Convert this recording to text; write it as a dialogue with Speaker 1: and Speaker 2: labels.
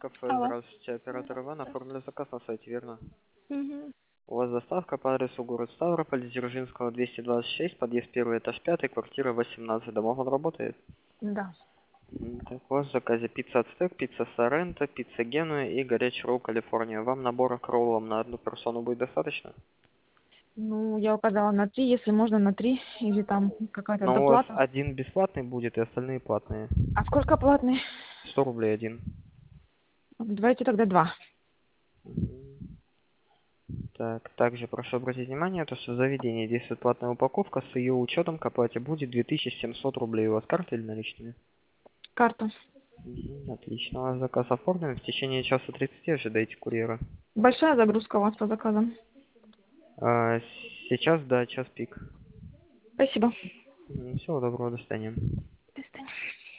Speaker 1: кафе,
Speaker 2: Алло.
Speaker 1: здравствуйте. Оператор Иван, оформили заказ на сайте, верно?
Speaker 2: Угу.
Speaker 1: У вас доставка по адресу город Ставрополь, Дзержинского, 226, подъезд 1, этаж 5, квартира 18. Домов он работает?
Speaker 2: Да.
Speaker 1: Так, у вас в заказе пицца Ацтек, пицца Соренто, пицца Генуя и горячий ролл Калифорния. Вам набора к роллам на одну персону будет достаточно?
Speaker 2: Ну, я указала на 3, если можно на 3, или там какая-то
Speaker 1: Но у вас
Speaker 2: доплата.
Speaker 1: один бесплатный будет и остальные платные.
Speaker 2: А сколько платный?
Speaker 1: 100 рублей один.
Speaker 2: Давайте тогда 2.
Speaker 1: Мгм. Так, также прошу обратить внимание, то, что в заведении действует платная упаковка, с ее учетом к оплате будет 2700 рублей. У вас карта или наличные?
Speaker 2: Карту.
Speaker 1: Отлично, у вас заказ оформлен. В течение часа 30 ожидайте курьера.
Speaker 2: Большая загрузка у вас по заказам.
Speaker 1: А, сейчас, да, час пик.
Speaker 2: Спасибо.
Speaker 1: Всего доброго, до свидания.